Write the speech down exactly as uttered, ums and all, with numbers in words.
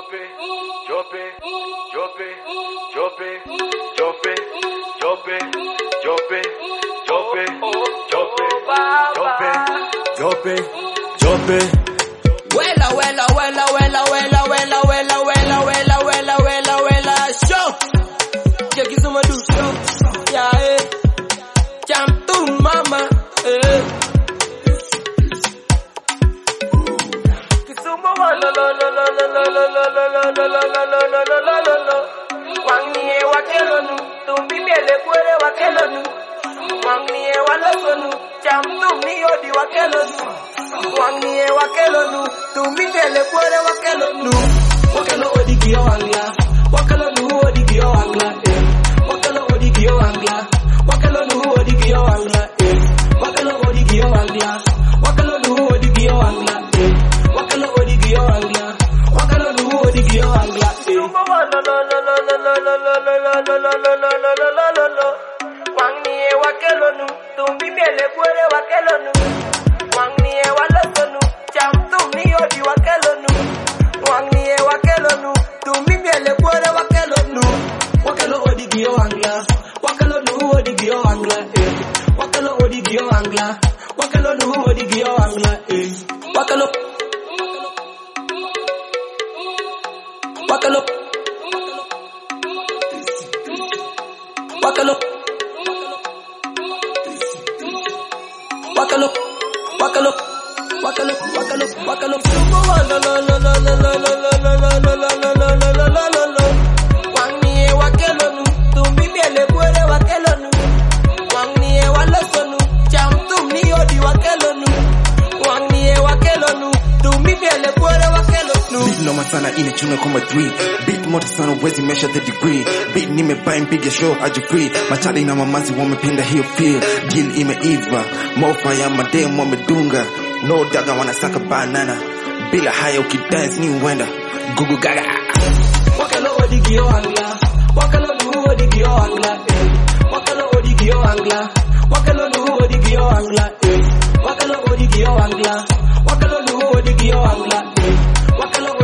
Jope, Jope, Jope, Jope, Jope, Jope, Jope, Jope, Jope, Jope, Jope. Wella, wella, wella, wella, wella, wella, wella, wella, wella, wella, wella, wella, show. Yo Kizuma do show. Yeah, eh. Jump to mama, eh. Kizuma wa la la la la la la la la la la la la la la la la la la. Wangie wakelonu, tumbi miele kwere wakelonu. Wangie walosonu, jump to mi odi wakelonu. Wangie wakelonu, tumbi miele kwere wakelonu. Wakelo odi kiyo angla, wakelonu odi kiyo angla, eh. Wakelo odi kiyo angla, wakelonu odi kiyo angla, eh. Wakelo odi kiyo angla, wakelonu odi kiyo angla, eh. Wakelo odi kiyo angla, wakelonu odi kiyo angla, eh. Wangie wakelonu, tumbi miele kwere wakelonu. Wangie walosonu, jam tumbi odi wakelonu. Wangie wakelonu, tumbi miele kwere wakelonu. Wakelo odi kiyo angla, wakelonu odi kiyo angla, eh. Wakelo odi kiyo angla, wakelonu odi kiyo angla, eh. Wakelo Wakelo Wakelo Wakelo Wakelo Wakelo Wakelo Wakelo la la la la la la la la la la la la la la la la la. Wangie wakelonu, tumbi miele kwere wakelonu. Wangie walosonu, jam tumbi odi wakelonu. Wangie wakelonu, tumbi miele kwere wakelonu. Beat noma sana inachuna kama three. Beat moto sana wezi measure the degree. Beat nimebuy mpige show aje free. Machali na mamazi wamependa hiyo feel. Deal imeiva, mofa ya madem wamedunga. No daga wanasaka banana. Bila haya ukidance ni uenda Gugu gaga. Wakelo odi kiyo angla, wakelo nu odi kiyo angla, eh. Wakelo odi kiyo angla, wakelo nu odi kiyo angla, eh. Wakelo odi kiyo angla, wakelo nu odi kiyo angla, eh. Wakelo